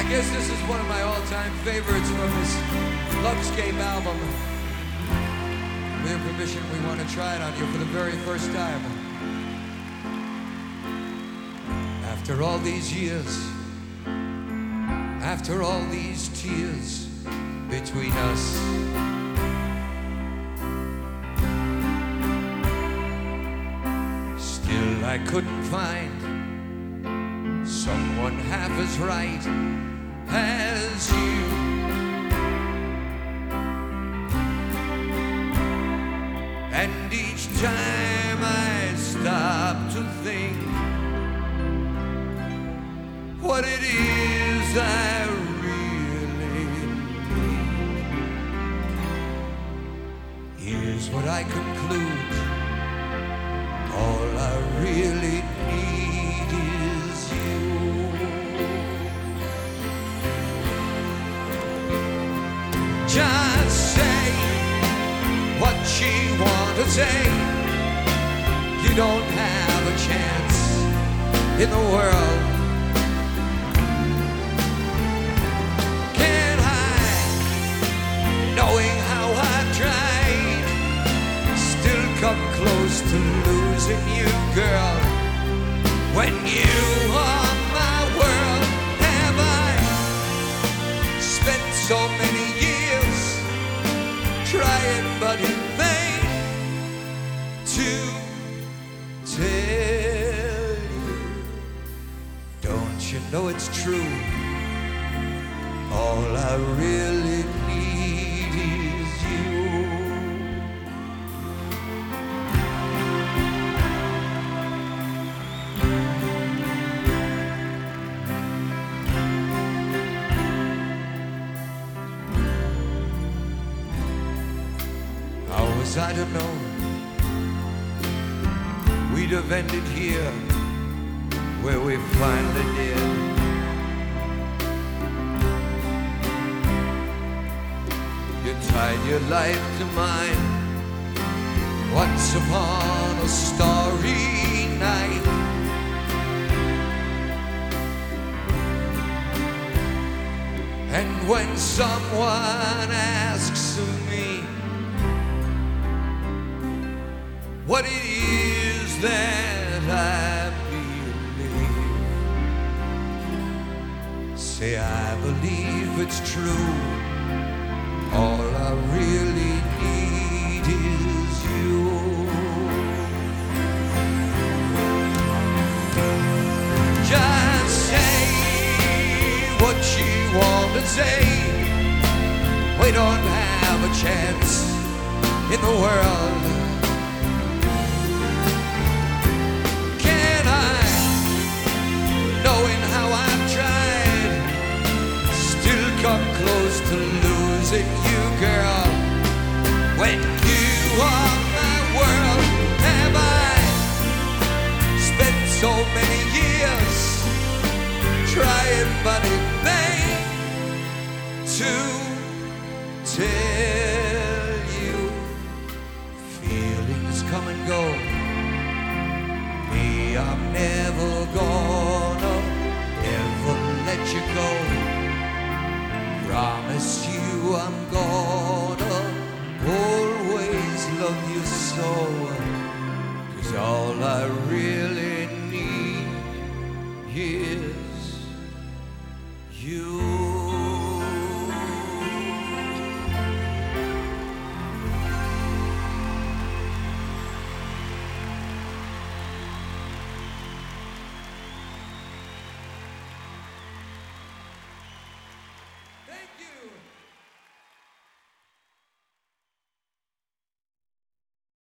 guess this is one of my all-time favorites from this Love'scape album. With your permission, we want to try it on you for the very first time. After all these years, after all these tears between us, still I couldn't find someone half as right as you. And each time I stop to think what it is I really need, here's what I conclude: all I really need is you. Just say what you want to say. You don't have a chance in the world. Can't hide, knowing how I've tried. Still come close to losing you, girl. When you are my world, have I spent so many years trying but in vain to tell you. Don't you know it's true? All I really need is you. How was I to know we'd have ended here where we finally did? You tied your life to mine once upon a starry night. And when someone asks of me what it is that I believe, say I believe it's true. All I really need is you. Just say what you want to say. We don't have a chance in the world. Come close to losing you, girl. When you are my world, have I spent so many years trying but in vain to tell you. Feelings come and go. Me, I'm never gonna ever let you go. Promise you I'm gonna always love you so, 'cause all I really need is you.